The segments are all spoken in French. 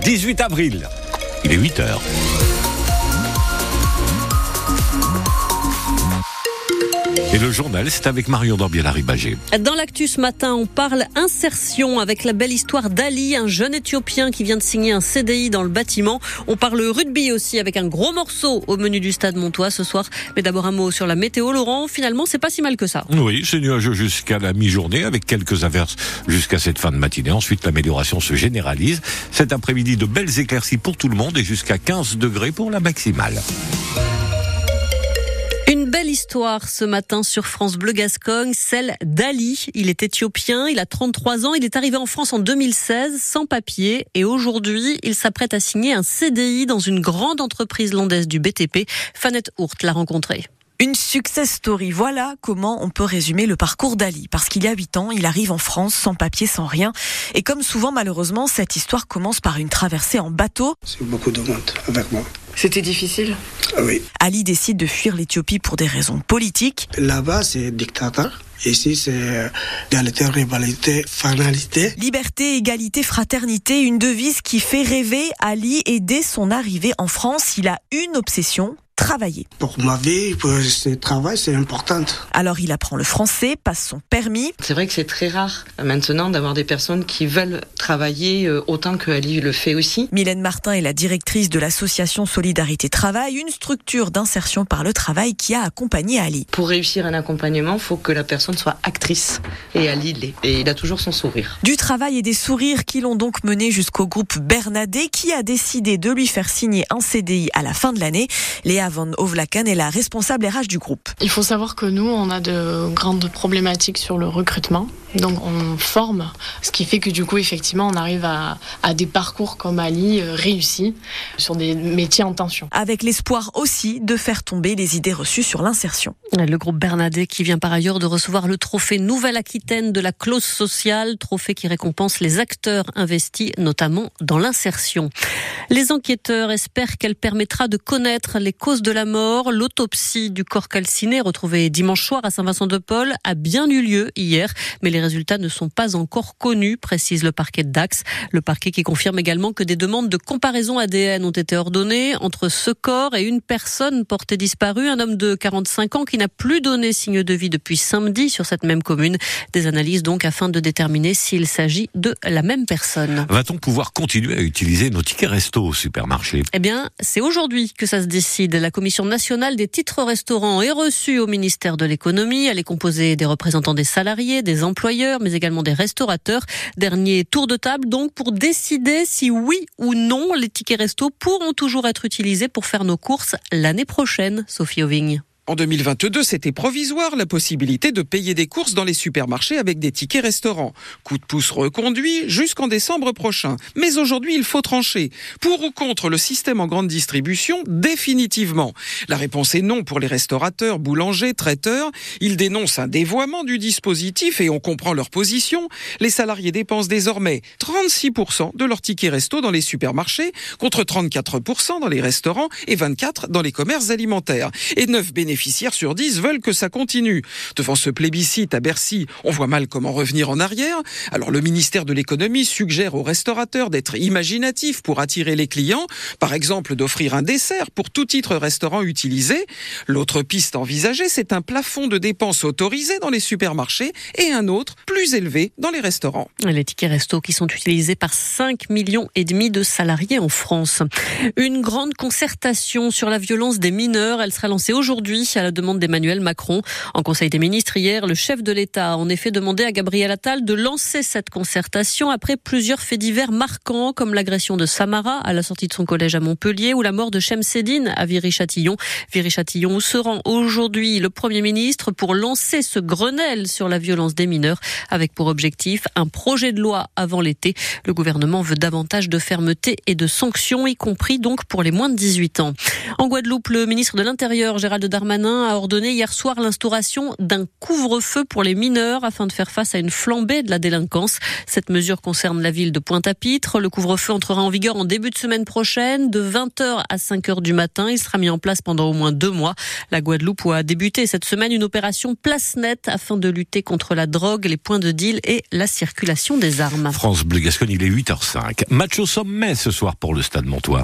18 avril. Il est 8h. Et le journal, c'est avec Marion Dorbiel-Ribagé. Dans l'actu ce matin, on parle insertion avec la belle histoire d'Ali, un jeune Éthiopien qui vient de signer un CDI dans le bâtiment. On parle rugby aussi avec un gros morceau au menu du Stade Montois ce soir. Mais d'abord un mot sur la météo, Laurent. Finalement, c'est pas si mal que ça. Oui, c'est nuageux jusqu'à la mi-journée avec quelques averses jusqu'à cette fin de matinée. Ensuite, l'amélioration se généralise. Cet après-midi, de belles éclaircies pour tout le monde et jusqu'à 15 degrés pour la maximale. Une belle histoire ce matin sur France Bleu Gascogne, celle d'Ali. Il est éthiopien, il a 33 ans, il est arrivé en France en 2016 sans papier et aujourd'hui, il s'apprête à signer un CDI dans une grande entreprise landaise du BTP. Fanette Hourt l'a rencontré. Une success story, voilà comment on peut résumer le parcours d'Ali. Parce qu'il y a 8 ans, il arrive en France sans papier, sans rien. Et comme souvent, malheureusement, cette histoire commence par une traversée en bateau. C'est beaucoup de monde avec moi. C'était difficile ? Oui. Ali décide de fuir l'Éthiopie pour des raisons politiques. Là-bas, c'est dictateur. Ici, c'est égalité, rivalité, finalité. Liberté, égalité, fraternité, une devise qui fait rêver Ali. Et dès son arrivée en France, il a une obsession: travailler. Pour ma vie, pour ce travail, c'est important. Alors il apprend le français, passe son permis. C'est vrai que c'est très rare maintenant d'avoir des personnes qui veulent travailler autant que Ali le fait aussi. Mylène Martin est la directrice de l'association Solidarité Travail, une structure d'insertion par le travail qui a accompagné Ali. Pour réussir un accompagnement, il faut que la personne soit actrice. Et Ali l'est. Et il a toujours son sourire. Du travail et des sourires qui l'ont donc mené jusqu'au groupe Bernadet qui a décidé de lui faire signer un CDI à la fin de l'année. Léa Van Ovlaken est la responsable RH du groupe. Il faut savoir que nous, on a de grandes problématiques sur le recrutement. Donc on forme, ce qui fait que du coup, effectivement, on arrive à des parcours comme Ali réussis sur des métiers en tension. Avec l'espoir aussi de faire tomber les idées reçues sur l'insertion. Le groupe Bernadet qui vient par ailleurs de recevoir le trophée Nouvelle-Aquitaine de la clause sociale, trophée qui récompense les acteurs investis, notamment dans l'insertion. Les enquêteurs espèrent qu'elle permettra de connaître les causes de la mort. L'autopsie du corps calciné retrouvé dimanche soir à Saint-Vincent-de-Paul a bien eu lieu hier, mais les résultats ne sont pas encore connus, précise le parquet de Dax. Le parquet qui confirme également que des demandes de comparaison ADN ont été ordonnées entre ce corps et une personne portée disparue, un homme de 45 ans qui n'a plus donné signe de vie depuis samedi sur cette même commune. Des analyses donc afin de déterminer s'il s'agit de la même personne. Va-t-on pouvoir continuer à utiliser nos tickets resto au supermarché ? Eh bien, c'est aujourd'hui que ça se décide. La Commission nationale des titres restaurants est reçue au ministère de l'économie. Elle est composée des représentants des salariés, des employeurs, mais également des restaurateurs. Dernier tour de table donc pour décider si oui ou non les tickets resto pourront toujours être utilisés pour faire nos courses l'année prochaine. Sophie Auvigne. En 2022, c'était provisoire la possibilité de payer des courses dans les supermarchés avec des tickets restaurants. Coup de pouce reconduit jusqu'en décembre prochain. Mais aujourd'hui, il faut trancher. Pour ou contre le système en grande distribution, définitivement. La réponse est non pour les restaurateurs, boulangers, traiteurs. Ils dénoncent un dévoiement du dispositif et on comprend leur position. Les salariés dépensent désormais 36% de leurs tickets resto dans les supermarchés, contre 34% dans les restaurants et 24% dans les commerces alimentaires. Et 9 bénéficiaires sur 10 veulent que ça continue. Devant ce plébiscite à Bercy, on voit mal comment revenir en arrière. Alors le ministère de l'économie suggère aux restaurateurs d'être imaginatifs pour attirer les clients, par exemple d'offrir un dessert pour tout titre restaurant utilisé. L'autre piste envisagée, c'est un plafond de dépenses autorisé dans les supermarchés et un autre plus élevé dans les restaurants. Les tickets resto qui sont utilisés par 5,5 millions de salariés en France. Une grande concertation sur la violence des mineurs, elle sera lancée aujourd'hui à la demande d'Emmanuel Macron. En Conseil des ministres hier, le chef de l'État a en effet demandé à Gabriel Attal de lancer cette concertation après plusieurs faits divers marquants comme l'agression de Samara à la sortie de son collège à Montpellier ou la mort de Chemseddine à Viry-Châtillon. Viry-Châtillon où se rend aujourd'hui le Premier ministre pour lancer ce Grenelle sur la violence des mineurs avec pour objectif un projet de loi avant l'été. Le gouvernement veut davantage de fermeté et de sanctions, y compris donc pour les moins de 18 ans. En Guadeloupe, le ministre de l'Intérieur, Gérald Darmanin, Darmanin a ordonné hier soir l'instauration d'un couvre-feu pour les mineurs afin de faire face à une flambée de la délinquance. Cette mesure concerne la ville de Pointe-à-Pitre. Le couvre-feu entrera en vigueur en début de semaine prochaine, de 20h à 5h du matin. Il sera mis en place pendant au moins 2 mois. La Guadeloupe a débuté cette semaine une opération Place Nette afin de lutter contre la drogue, les points de deal et la circulation des armes. France Bleu Gascogne, il est 8h05. Match au sommet ce soir pour le Stade Montois.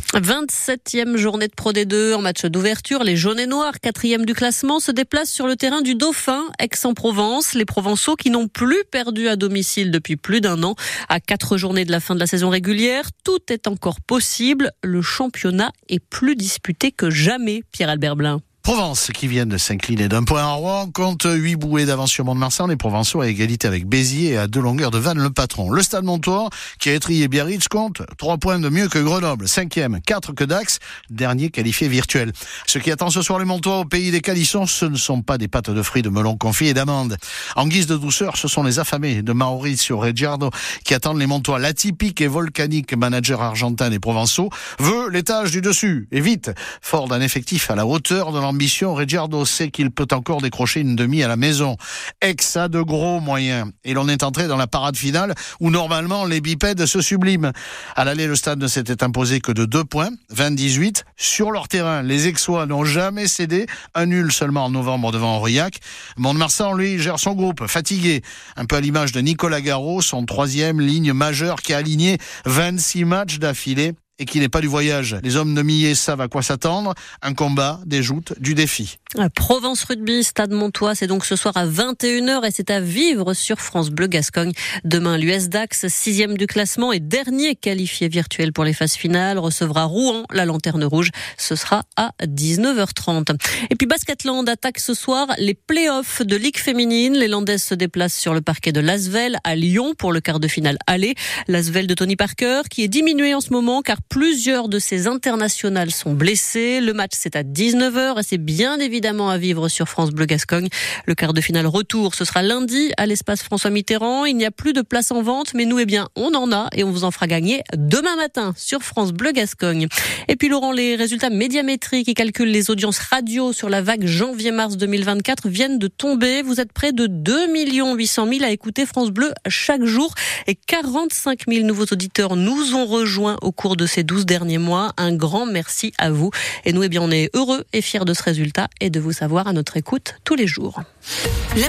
27e journée de Pro D2 en match d'ouverture. Les jaunes et noirs, 4e du classement, se déplacent sur le terrain du Dauphin, Aix-en-Provence. Les Provençaux qui n'ont plus perdu à domicile depuis plus d'1 an. À 4 journées de la fin de la saison régulière, tout est encore possible. Le championnat est plus disputé que jamais, Pierre-Albert Blin. Provence qui viennent de s'incliner d'1 point à Rouen, compte 8 bouées d'avance sur Mont-de-Marsan. Les Provençaux à égalité avec Béziers et à 2 longueurs de Vannes le patron. Le Stade Montois qui a étrillé Biarritz compte 3 points de mieux que Grenoble, 5e, 4 que Dax, dernier qualifié virtuel. Ce qui attend ce soir les Montois au pays des calissons, ce ne sont pas des pâtes de fruits de melon confit et d'amandes. En guise de douceur, ce sont les affamés de Mauricio Reggiardo qui attendent les Montois. L'atypique et volcanique manager argentin des Provençaux veut l'étage du dessus et vite. Fort d'un effectif à la hauteur de l'ambition, Reggiardo sait qu'il peut encore décrocher une demi à la maison. Aix a de gros moyens et l'on est entré dans la parade finale où normalement les bipèdes se subliment. À l'aller, le stade ne s'était imposé que de 2 points, 20-18. Sur leur terrain, les Aixois n'ont jamais cédé, un nul seulement en novembre devant Aurillac. Mont-de-Marsan, lui, gère son groupe, fatigué, un peu à l'image de Nicolas Garot, son 3e ligne majeure qui a aligné 26 matchs d'affilée et qui n'est pas du voyage. Les hommes de Millet savent à quoi s'attendre. Un combat, des joutes, du défi. Provence Rugby, Stade Montois, c'est donc ce soir à 21h et c'est à vivre sur France Bleu Gascogne. Demain, l'US Dax, 6e du classement et dernier qualifié virtuel pour les phases finales, recevra Rouen, la Lanterne Rouge. Ce sera à 19h30. Et puis Basketland attaque ce soir les playoffs de Ligue féminine. Les Landaises se déplacent sur le parquet de l'Asvel à Lyon pour le quart de finale aller. L'Asvel de Tony Parker qui est diminué en ce moment car plusieurs de ses internationales sont blessées. Le match, c'est à 19h et c'est bien évidemment à vivre sur France Bleu Gascogne. Le quart de finale retour, ce sera lundi à l'espace François Mitterrand. Il n'y a plus de place en vente, mais nous, on en a et on vous en fera gagner demain matin sur France Bleu Gascogne. Et puis Laurent, les résultats médiamétriques qui calculent les audiences radio sur la vague janvier-mars 2024 viennent de tomber. Vous êtes près de 2 800 000 à écouter France Bleu chaque jour et 45 000 nouveaux auditeurs nous ont rejoints au cours de ces 12 derniers mois. Un grand merci à vous. Et nous, on est heureux et fiers de ce résultat et de vous savoir à notre écoute tous les jours.